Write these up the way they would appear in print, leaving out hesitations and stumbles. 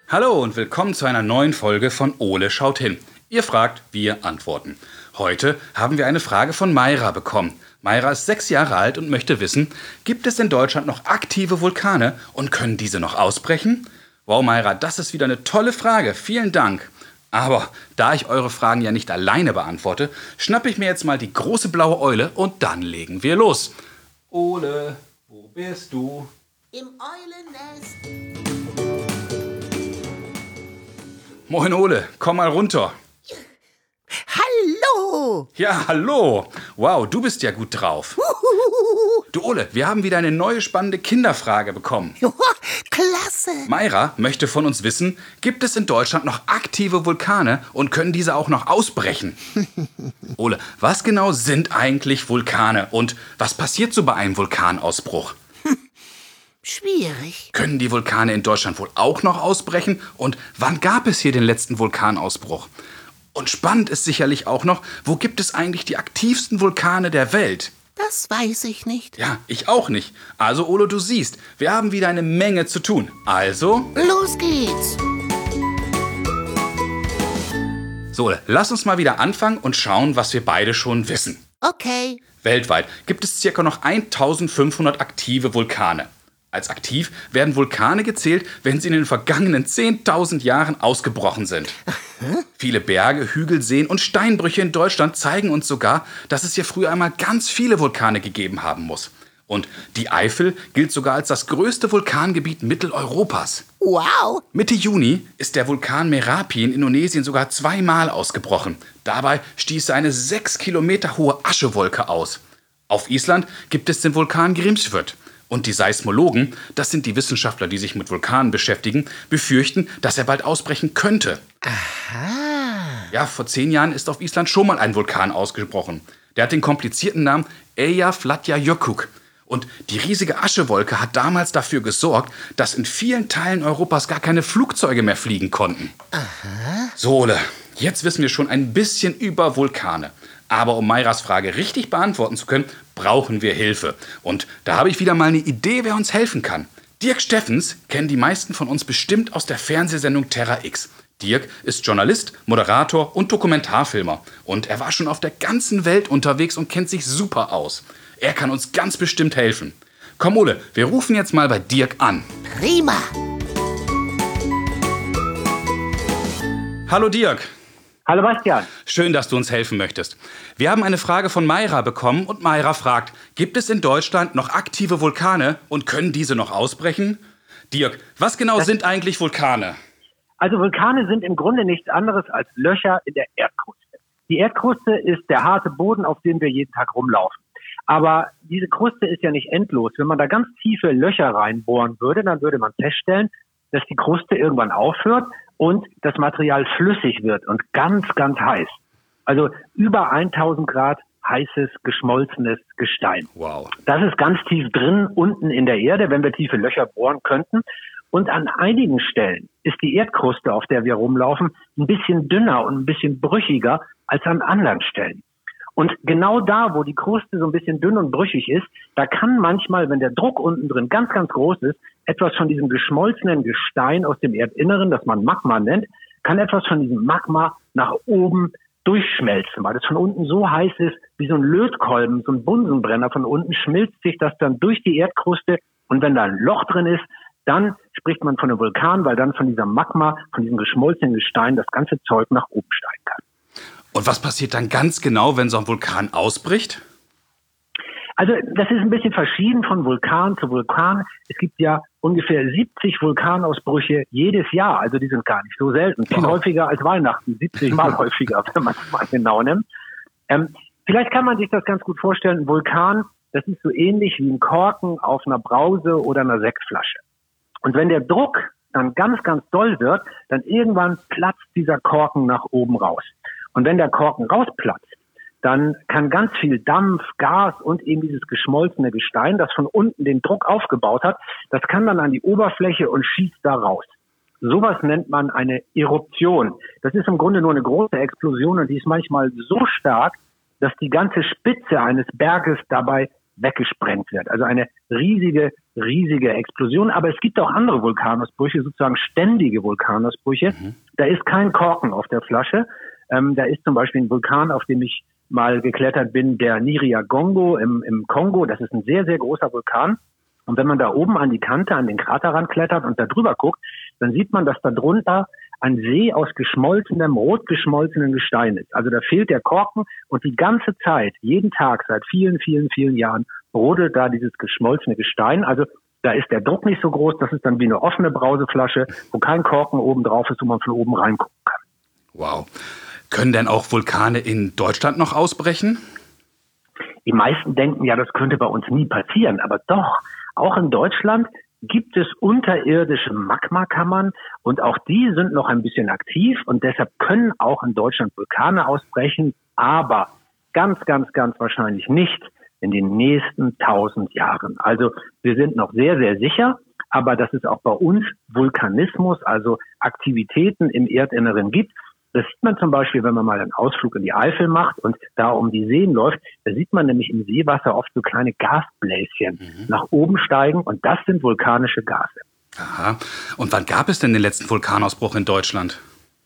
Hallo und willkommen zu einer neuen Folge von Ole schaut hin. Ihr fragt, wir antworten. Heute haben wir eine Frage von Mayra bekommen. Mayra ist 6 Jahre alt und möchte wissen, gibt es in Deutschland noch aktive Vulkane und können diese noch ausbrechen? Wow, Mayra, das ist wieder eine tolle Frage. Vielen Dank. Aber da ich eure Fragen ja nicht alleine beantworte, schnappe ich mir jetzt mal die große blaue Eule und dann legen wir los. Ole, wo bist du? Im Eulennest. Moin Ole, komm mal runter. Hallo! Ja, hallo. Wow, du bist ja gut drauf. Du Ole, wir haben wieder eine neue spannende Kinderfrage bekommen. Joa, klasse! Mayra möchte von uns wissen, gibt es in Deutschland noch aktive Vulkane und können diese auch noch ausbrechen? Ole, was genau sind eigentlich Vulkane und was passiert so bei einem Vulkanausbruch? Schwierig. Können die Vulkane in Deutschland wohl auch noch ausbrechen? Und wann gab es hier den letzten Vulkanausbruch? Und spannend ist sicherlich auch noch, wo gibt es eigentlich die aktivsten Vulkane der Welt? Das weiß ich nicht. Ja, ich auch nicht. Also, Ole, du siehst, wir haben wieder eine Menge zu tun. Also, Los geht's! so, lass uns mal wieder anfangen und schauen, was wir beide schon wissen. Okay. Weltweit gibt es circa noch 1500 aktive Vulkane. Als aktiv werden Vulkane gezählt, wenn sie in den vergangenen 10.000 Jahren ausgebrochen sind. Viele Berge, Hügel, Seen und Steinbrüche in Deutschland zeigen uns sogar, dass es hier früher einmal ganz viele Vulkane gegeben haben muss. Und die Eifel gilt sogar als das größte Vulkangebiet Mitteleuropas. Wow! Mitte Juni ist der Vulkan Merapi in Indonesien sogar 2-mal ausgebrochen. Dabei stieß er eine 6 Kilometer hohe Aschewolke aus. Auf Island gibt es den Vulkan Grímsvötn. Und die Seismologen, das sind die Wissenschaftler, die sich mit Vulkanen beschäftigen, befürchten, dass er bald ausbrechen könnte. Aha. Ja, vor 10 Jahren ist auf Island schon mal ein Vulkan ausgebrochen. Der hat den komplizierten Namen Eyjafjallajökull. Und die riesige Aschewolke hat damals dafür gesorgt, dass in vielen Teilen Europas gar keine Flugzeuge mehr fliegen konnten. Aha. So, Ole, jetzt wissen wir schon ein bisschen über Vulkane. Aber um Mayras Frage richtig beantworten zu können, brauchen wir Hilfe. Und da habe ich wieder mal eine Idee, wer uns helfen kann. Dirk Steffens kennen die meisten von uns bestimmt aus der Fernsehsendung Terra X. Dirk ist Journalist, Moderator und Dokumentarfilmer. Und er war schon auf der ganzen Welt unterwegs und kennt sich super aus. Er kann uns ganz bestimmt helfen. Komm, Ole, wir rufen jetzt mal bei Dirk an. Prima. Hallo Dirk. Hallo Bastian. Schön, dass du uns helfen möchtest. Wir haben eine Frage von Mayra bekommen und Mayra fragt, gibt es in Deutschland noch aktive Vulkane und können diese noch ausbrechen? Dirk, was genau sind eigentlich Vulkane? Also Vulkane sind im Grunde nichts anderes als Löcher in der Erdkruste. Die Erdkruste ist der harte Boden, auf dem wir jeden Tag rumlaufen. Aber diese Kruste ist ja nicht endlos. Wenn man da ganz tiefe Löcher reinbohren würde, dann würde man feststellen, dass die Kruste irgendwann aufhört und das Material flüssig wird und ganz, ganz heiß. Also über 1000 Grad heißes, geschmolzenes Gestein. Wow. Das ist ganz tief drin, unten in der Erde, wenn wir tiefe Löcher bohren könnten. Und an einigen Stellen ist die Erdkruste, auf der wir rumlaufen, ein bisschen dünner und ein bisschen brüchiger als an anderen Stellen. Und genau da, wo die Kruste so ein bisschen dünn und brüchig ist, da kann manchmal, wenn der Druck unten drin ganz, ganz groß ist, etwas von diesem geschmolzenen Gestein aus dem Erdinneren, das man Magma nennt, kann etwas von diesem Magma nach oben durchschmelzen, weil das von unten so heiß ist, wie so ein Lötkolben, so ein Bunsenbrenner. Von unten schmilzt sich das dann durch die Erdkruste und wenn da ein Loch drin ist, dann spricht man von einem Vulkan, weil dann von dieser Magma, von diesem geschmolzenen Gestein das ganze Zeug nach oben steigen kann. Und was passiert dann ganz genau, wenn so ein Vulkan ausbricht? Also das ist ein bisschen verschieden von Vulkan zu Vulkan. Es gibt ja ungefähr 70 Vulkanausbrüche jedes Jahr. Also die sind gar nicht so selten. Viel häufiger als Weihnachten. 70 Mal häufiger, wenn man es mal genau nimmt. Vielleicht kann man sich das ganz gut vorstellen. Ein Vulkan, das ist so ähnlich wie ein Korken auf einer Brause oder einer Sektflasche. Und wenn der Druck dann ganz, ganz doll wird, dann irgendwann platzt dieser Korken nach oben raus. Und wenn der Korken rausplatzt, dann kann ganz viel Dampf, Gas und eben dieses geschmolzene Gestein, das von unten den Druck aufgebaut hat, das kann dann an die Oberfläche und schießt da raus. Sowas nennt man eine Eruption. Das ist im Grunde nur eine große Explosion und die ist manchmal so stark, dass die ganze Spitze eines Berges dabei weggesprengt wird. Also eine riesige riesige Explosionen. Aber es gibt auch andere Vulkanausbrüche, sozusagen ständige Vulkanausbrüche. Da ist kein Korken auf der Flasche. Da ist zum Beispiel ein Vulkan, auf dem ich mal geklettert bin, der Nyiragongo im Kongo. Das ist ein sehr, sehr großer Vulkan. Und wenn man da oben an die Kante, an den Kraterrand klettert und da drüber guckt, dann sieht man, dass da drunter ein See aus geschmolzenem, rot geschmolzenem Gestein ist. Also da fehlt der Korken und die ganze Zeit, jeden Tag, seit vielen, vielen, vielen Jahren, brodelt da dieses geschmolzene Gestein. Also da ist der Druck nicht so groß, das ist dann wie eine offene Brauseflasche, wo kein Korken oben drauf ist, wo man von oben reingucken kann. Wow. Können denn auch Vulkane in Deutschland noch ausbrechen? Die meisten denken ja, das könnte bei uns nie passieren, aber doch, auch in Deutschland gibt es unterirdische Magmakammern und auch die sind noch ein bisschen aktiv und deshalb können auch in Deutschland Vulkane ausbrechen, aber ganz, ganz, ganz wahrscheinlich nicht in den nächsten 1000 Jahren. Also wir sind noch sehr, sehr sicher, aber dass es auch bei uns Vulkanismus, also Aktivitäten im Erdinneren gibt. Das sieht man zum Beispiel, wenn man mal einen Ausflug in die Eifel macht und da um die Seen läuft. Da sieht man nämlich im Seewasser oft so kleine Gasbläschen nach oben steigen und das sind vulkanische Gase. Aha. Und wann gab es denn den letzten Vulkanausbruch in Deutschland?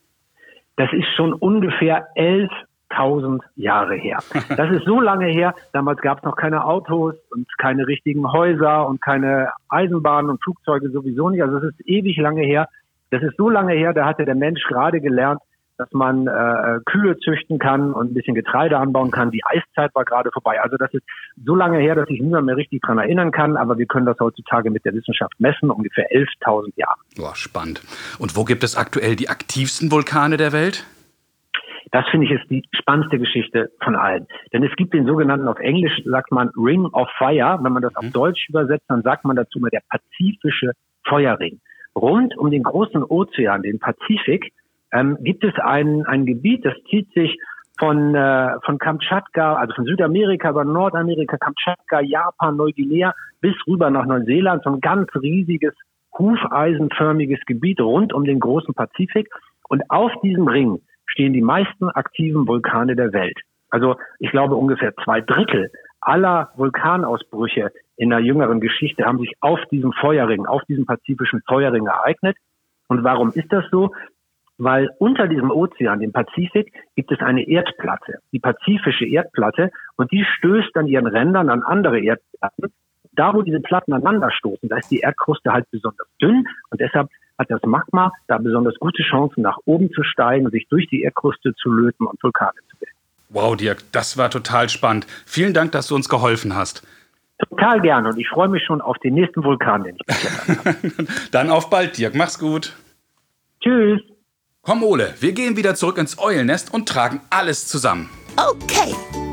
Das ist schon ungefähr 11.000 Jahre her. Das ist so lange her, damals gab es noch keine Autos und keine richtigen Häuser und keine Eisenbahnen und Flugzeuge sowieso nicht. Also es ist ewig lange her. Das ist so lange her, da hatte der Mensch gerade gelernt, dass man Kühe züchten kann und ein bisschen Getreide anbauen kann. Die Eiszeit war gerade vorbei. Also das ist so lange her, dass sich niemand mehr richtig dran erinnern kann. Aber wir können das heutzutage mit der Wissenschaft messen, ungefähr 11.000 Jahre. Boah, spannend. Und wo gibt es aktuell die aktivsten Vulkane der Welt? Das finde ich ist die spannendste Geschichte von allen. Denn es gibt den sogenannten, auf Englisch sagt man Ring of Fire. Wenn man das auf Deutsch übersetzt, dann sagt man dazu mal der pazifische Feuerring. Rund um den großen Ozean, den Pazifik, gibt es ein Gebiet, das zieht sich von Kamtschatka, also von Südamerika über Nordamerika, Kamtschatka, Japan, Neuguinea bis rüber nach Neuseeland, so ein ganz riesiges, hufeisenförmiges Gebiet rund um den großen Pazifik. Und auf diesem Ring stehen die meisten aktiven Vulkane der Welt. Also ich glaube ungefähr 2/3 aller Vulkanausbrüche in der jüngeren Geschichte haben sich auf diesem Feuerring, auf diesem pazifischen Feuerring ereignet. Und warum ist das so? Weil unter diesem Ozean, dem Pazifik, gibt es eine Erdplatte, die pazifische Erdplatte, und die stößt an ihren Rändern an andere Erdplatten. Da, wo diese Platten aneinander stoßen, da ist die Erdkruste halt besonders dünn und deshalb hat das Magma da besonders gute Chancen, nach oben zu steigen, sich durch die Erdkruste zu löten und Vulkane zu bilden. Wow, Dirk, das war total spannend. Vielen Dank, dass du uns geholfen hast. Total gerne und ich freue mich schon auf den nächsten Vulkan, den ich beklettert habe. Dann auf bald, Dirk. Mach's gut. Tschüss. Komm, Ole, wir gehen wieder zurück ins Eulennest und tragen alles zusammen. Okay.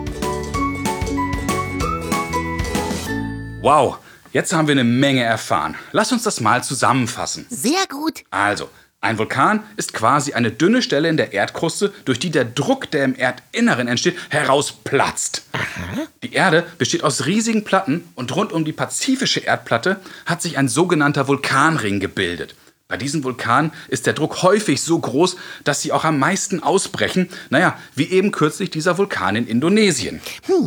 Wow, jetzt haben wir eine Menge erfahren. Lass uns das mal zusammenfassen. Sehr gut. Also, ein Vulkan ist quasi eine dünne Stelle in der Erdkruste, durch die der Druck, der im Erdinneren entsteht, herausplatzt. Die Erde besteht aus riesigen Platten und rund um die pazifische Erdplatte hat sich ein sogenannter Vulkanring gebildet. Bei diesen Vulkanen ist der Druck häufig so groß, dass sie auch am meisten ausbrechen. Naja, wie eben kürzlich dieser Vulkan in Indonesien.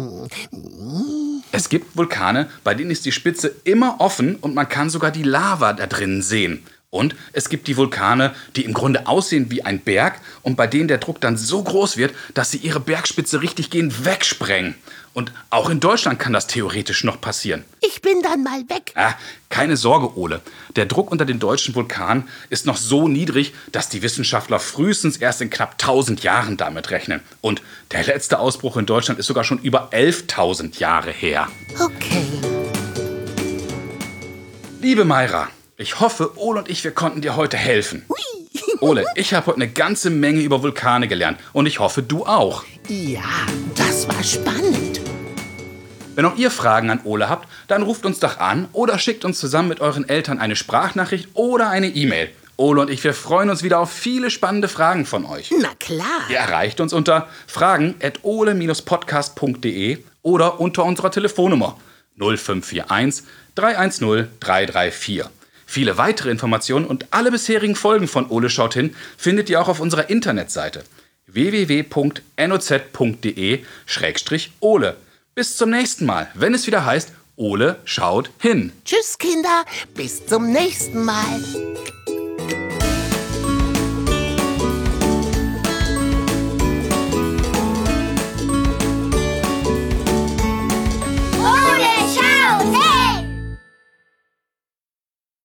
Es gibt Vulkane, bei denen ist die Spitze immer offen und man kann sogar die Lava da drin sehen. Und es gibt die Vulkane, die im Grunde aussehen wie ein Berg und bei denen der Druck dann so groß wird, dass sie ihre Bergspitze richtig gehend wegsprengen. Und auch in Deutschland kann das theoretisch noch passieren. Ich bin dann mal weg. Keine Sorge, Ole. Der Druck unter den deutschen Vulkanen ist noch so niedrig, dass die Wissenschaftler frühestens erst in knapp 1000 Jahren damit rechnen. Und der letzte Ausbruch in Deutschland ist sogar schon über 11.000 Jahre her. Okay. Liebe Mayra, ich hoffe, Ole und ich, wir konnten dir heute helfen. Ole, ich habe heute eine ganze Menge über Vulkane gelernt und ich hoffe, du auch. Ja, das war spannend. Wenn auch ihr Fragen an Ole habt, dann ruft uns doch an oder schickt uns zusammen mit euren Eltern eine Sprachnachricht oder eine E-Mail. Ole und ich, wir freuen uns wieder auf viele spannende Fragen von euch. Na klar. Ihr erreicht uns unter fragen@ole-podcast.de oder unter unserer Telefonnummer 0541 310 334. Viele weitere Informationen und alle bisherigen Folgen von Ole schaut hin findet ihr auch auf unserer Internetseite www.noz.de/Ole. Bis zum nächsten Mal, wenn es wieder heißt Ole schaut hin. Tschüss, Kinder. Bis zum nächsten Mal.